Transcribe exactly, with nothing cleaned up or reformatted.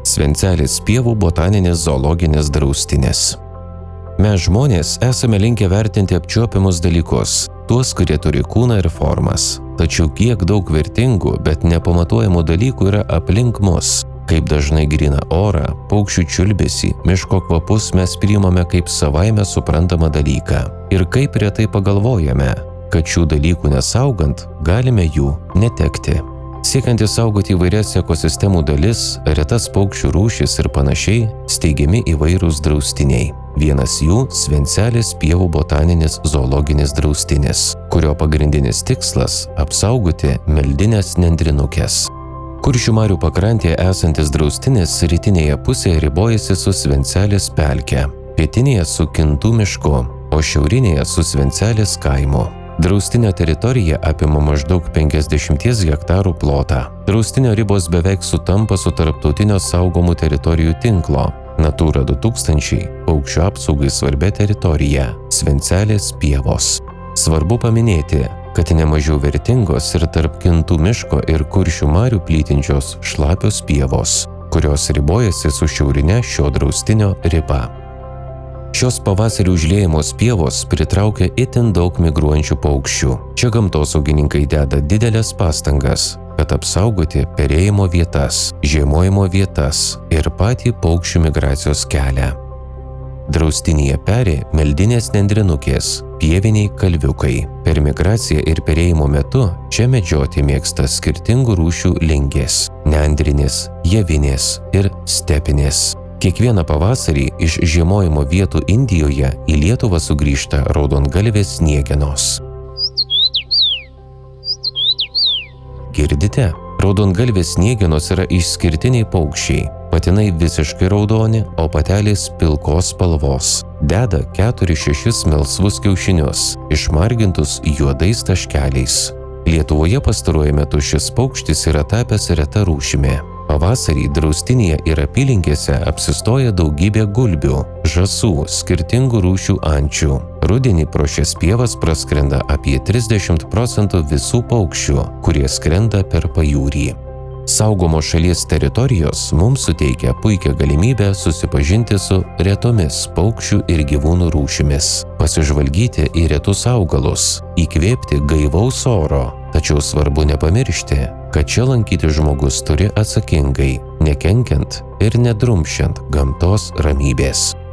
Svencelės pievų botaninis zoologinis draustinis. Mes žmonės esame linkę vertinti apčiuopiamus dalykus, tuos, kurie turi kūną ir formas. Tačiau kiek daug vertingų, bet nepamatuojamų dalykų yra aplink mus. Kaip dažnai gryną orą, paukščių čiulbesį, miško kvapus mes priimame kaip savaime suprantamą dalyką. Ir kaip retai pagalvojame, kad šių dalykų nesaugant, galime jų netekti. Siekiant išsaugoti įvairias ekosistemų dalis, retas paukščių rūšis ir panašiai, steigiami įvairūs draustiniai. Vienas jų – Svencelės pievų botaninis zoologinis draustinis, kurio pagrindinis tikslas – apsaugoti meldines nendrinukes. Kuršių marių pakrantėje esantis draustinis rytinėje pusėje ribojasi su Svencelės pelke, pietinėje su Kintų mišku, o šiaurinėje su Svencelės kaimu. Draustinio teritorija apima maždaug penkiasdešimties hektarų plotą. Draustinio ribos beveik sutampa su tarptautinio saugomų teritorijų tinklo Natūra du tūkstančiai paukščių apsaugai svarbia teritorija – Svencelės pievos. Svarbu paminėti, kad nemažiau vertingos ir tarp Kintų miško ir Kuršių marių plytinčios šlapios pievos, kurios ribojasi su šiaurinė šio draustinio riba. Šios pavasarį užliejamos pievos pritraukia itin daug migruojančių paukščių. Čia gamtosaugininkai deda didelės pastangas, kad apsaugoti perėjimo vietas, žiemojimo vietas ir patį paukščių migracijos kelią. Draustinyje peri meldinės nendrinukės, pieviniai kalviukai. Per migraciją ir perėjimo metu čia medžioti mėgsta skirtingų rūšių lingės – nendrinės, javinės ir stepinės. Kiekvieną pavasarį iš žiemojimo vietų Indijoje į Lietuvą sugrįžta raudongalvės sniegenos. Girdite? Raudongalvės sniegenos yra išskirtiniai paukščiai. Patinai visiškai raudoni, o patelės pilkos spalvos. Deda keturis šešis melsvus kiaušinius, išmargintus juodais taškeliais. Lietuvoje pastaruoju metu šis paukštis yra tapęs reta rūšimi. Pavasarį draustinyje ir apylinkėse apsistoja daugybė gulbių, žąsų, skirtingų rūšių ančių. Rudenį pro šias pievas praskrenda apie trisdešimt procentų visų paukščių, kurie skrenda per pajūrį. Saugomos šalies teritorijos mums suteikia puikią galimybę susipažinti su retomis paukščių ir gyvūnų rūšimis, pasižvalgyti į retus augalus, įkvėpti gaivaus oro. Tačiau svarbu nepamiršti, kad čia lankyti žmogus turi atsakingai, nekenkiant ir nedrumsčiant gamtos ramybės.